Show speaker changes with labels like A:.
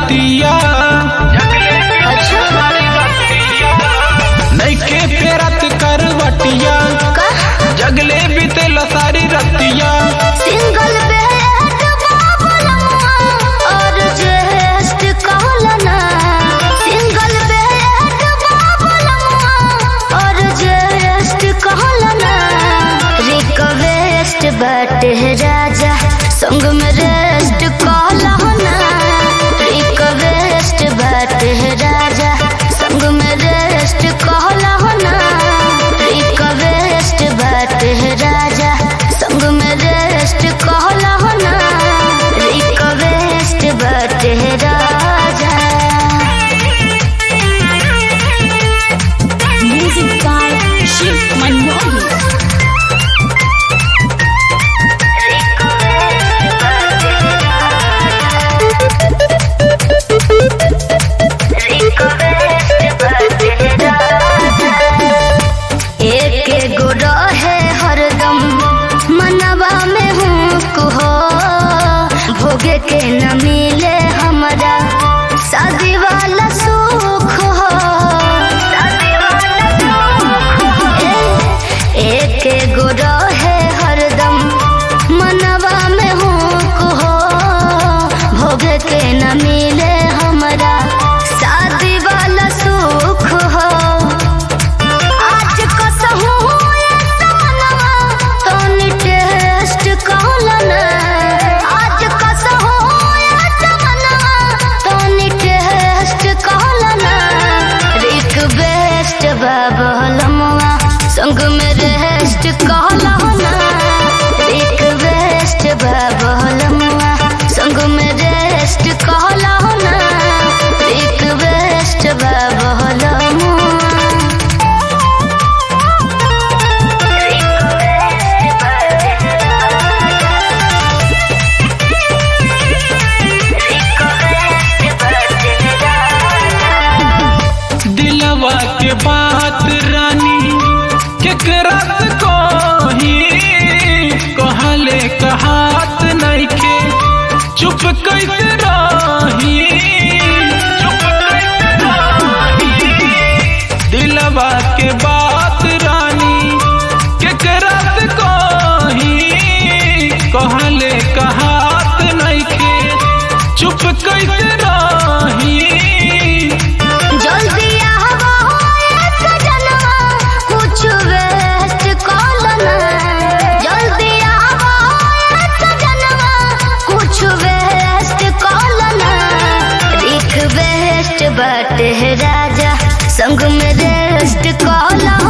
A: रतिया नइखे फेरत करवटिया जगले बीतेल सारी रतिया
B: सिंगल बेड बाबुलम्मा और जेस्ट कहलना सिंगल बेड बाबुलम्मा और जेस्ट कहलना रिक्वेस्ट बाटे राजा संग में रेस्ट कहलना रिक्वेस्ट बाटे राजा संग में रेस्ट कहलना रिक्वेस्ट बाटे राजा संग में रेस्ट कहलना रिक्वेस्ट बाटे राजा
C: Music by Shiv Manmohan.
B: एक गो रहे हरदम मनवा में हूँ हो भोगे के न मिले हमारा शादी वाला सुख हो एक गो रहे हरदम मनवा में हूँ हो भोगे के न मिले हमारा शादी वाला सुख हो आज कसहु ये सपनवा तोनी टेस्ट कहलना आज कसहु ये सपनवा तोनी टेस्ट कहलना रिक्वेस्ट बाबुलम्मा संग में रेस्ट कहलना रिक्वेस्ट बाबुलम्मा संग में रेस्ट कहलना रिक्वेस्ट बाबुलम्मा
A: दिलवा के बात रानी केकरा को ही कहले कहात नइखे चुप कैसे रही दिलवा के बात रानी केकरा को ही कहले कहात नइखे चुप कैसे रही
B: जल्दी आवा ये सजनवा कुछ वेस्ट कहलना जल्दी आवा ये सजनवा कुछ वेस्ट कहलना रिक्वेस्ट बाटे राजा संग में रेस्ट कहलना